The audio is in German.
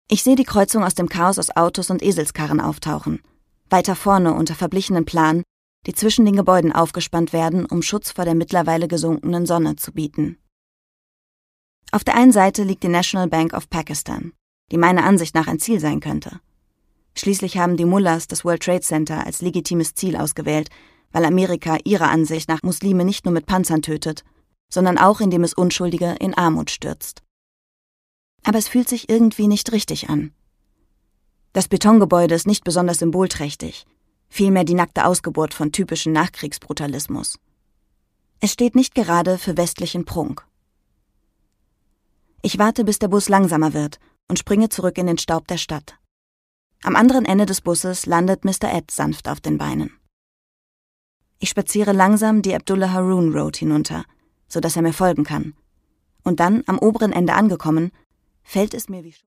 Ich sehe die Kreuzung aus dem Chaos aus Autos und Eselskarren auftauchen. Weiter vorne unter verblichenen Planen, die zwischen den Gebäuden aufgespannt werden, um Schutz vor der mittlerweile gesunkenen Sonne zu bieten. Auf der einen Seite liegt die National Bank of Pakistan, die meiner Ansicht nach ein Ziel sein könnte. Schließlich haben die Mullahs das World Trade Center als legitimes Ziel ausgewählt, weil Amerika ihrer Ansicht nach Muslime nicht nur mit Panzern tötet, sondern auch indem es Unschuldige in Armut stürzt. Aber es fühlt sich irgendwie nicht richtig an. Das Betongebäude ist nicht besonders symbolträchtig, vielmehr die nackte Ausgeburt von typischen Nachkriegsbrutalismus. Es steht nicht gerade für westlichen Prunk. Ich warte, bis der Bus langsamer wird und springe zurück in den Staub der Stadt. Am anderen Ende des Busses landet Mr. Ed sanft auf den Beinen. Ich spaziere langsam die Abdullah Haroon Road hinunter, sodass er mir folgen kann. Und dann, am oberen Ende angekommen, fällt es mir wie